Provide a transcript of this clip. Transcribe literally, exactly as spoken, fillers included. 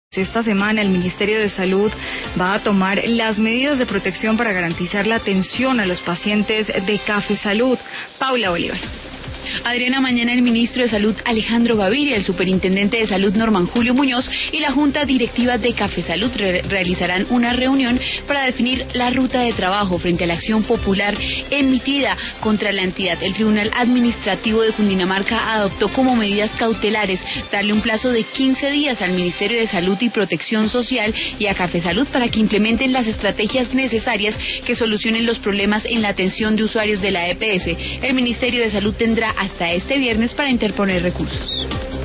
Esta semana el Ministerio de Salud va a tomar las medidas de protección para garantizar la atención a los pacientes de Cafesalud. Paula Bolívar. Adriana, mañana el ministro de Salud Alejandro Gaviria, el superintendente de Salud Norman Julio Muñoz y la Junta Directiva de Cafesalud re realizarán una reunión para definir la ruta de trabajo frente a la acción popular emitida contra la entidad. El Tribunal Administrativo de Cundinamarca adoptó como medidas cautelares darle un plazo de quince días al Ministerio de Salud y Protección Social y a Cafesalud para que implementen las estrategias necesarias que solucionen los problemas en la atención de usuarios de la E P S. El Ministerio de Salud tendrá hasta este viernes para interponer recursos.